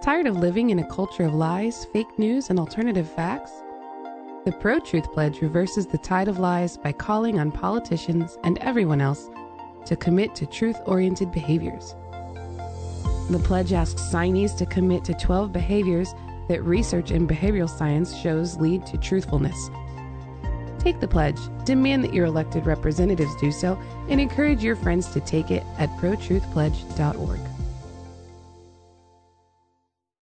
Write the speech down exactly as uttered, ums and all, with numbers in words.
Tired of living in a culture of lies, fake news, and alternative facts? The Pro-Truth Pledge reverses the tide of lies by calling on politicians and everyone else to commit to truth-oriented behaviors. The pledge asks signees to commit to twelve behaviors that research in behavioral science shows lead to truthfulness. Take the pledge, demand that your elected representatives do so, and encourage your friends to take it at pro truth pledge dot org.